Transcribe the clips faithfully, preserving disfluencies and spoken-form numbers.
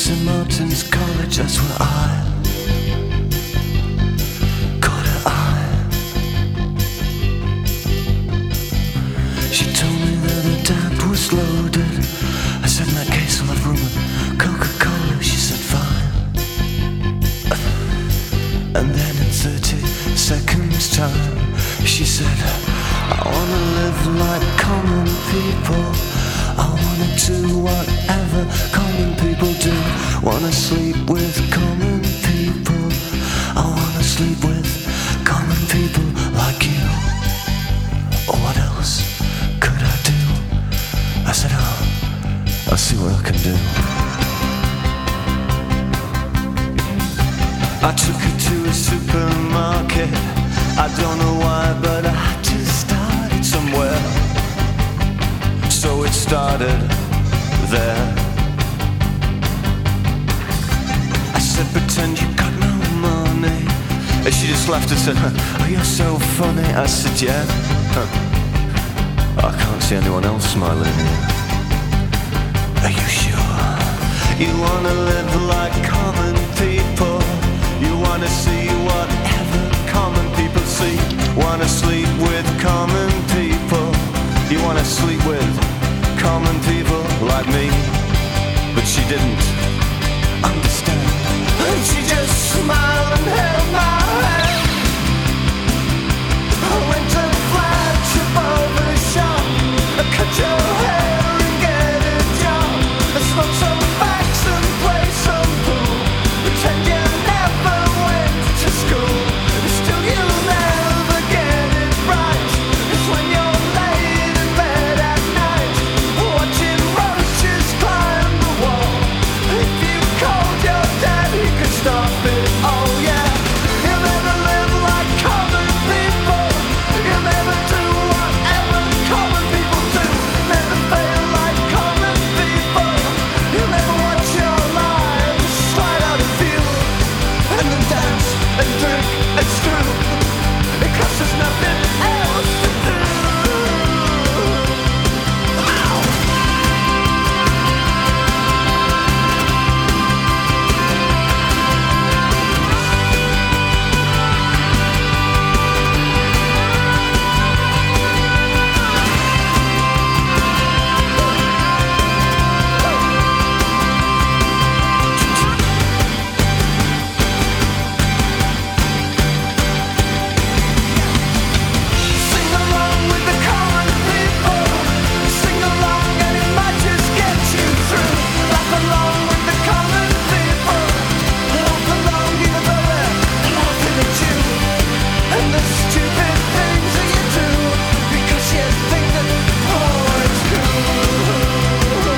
Saint Martin's College, that's where I caught her eye. She told me that her dad was loaded. I said, in that case I'll have room with Coca-Cola. She said, fine. And then in thirty seconds time, she said, I wanna live like common people. I wanna do whatever common people do. Wanna sleep with common people. I wanna sleep with common people like you. Or what else could I do? I said, oh, I'll see what I can do. I took her to a supermarket. I don't know why, but I had to start it somewhere. So it started there. I said, pretend you got no money. And she just laughed and said, oh, you're so funny. I said, yeah. Huh. I can't see anyone else smiling here. Are you sure? You wanna live like common people. You wanna see whatever common people see. Wanna sleep with common people. You wanna sleep with common people like me. But she didn't understand. And she just smiled and held my hand. I went to flash above the shop. I cut your hair and get a job. I smoke some facts and play some pool. Pretend you never went to school. Still you'll never get it right. It's when you're laid in bed at night, watching roaches climb the wall. If you called your dad, he could stop it. Oh yeah. You'll never live like common people. You'll never do whatever common people do. Never fail like common people. You'll never watch your lives slide out of view. And then dance and drink and screw. Because there's nothing else to do. Sing along with the common people. Sing along and it might just get you through. Laugh along with the common people. Laugh along even though they're laughing at you. And the stupid things that you do because you think that, oh, it's cool.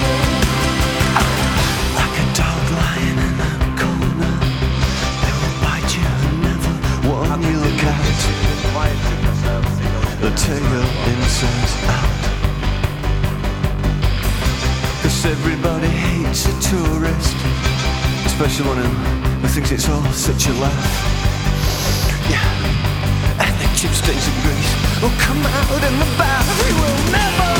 Like a dog lying in a corner. They will bite you and never warn you. Look out. They'll tear your insides out. Cause everybody hates a tourist, especially one who thinks it's all such a laugh. Yeah, and the chip stains of Greece will come out in the bath. You will never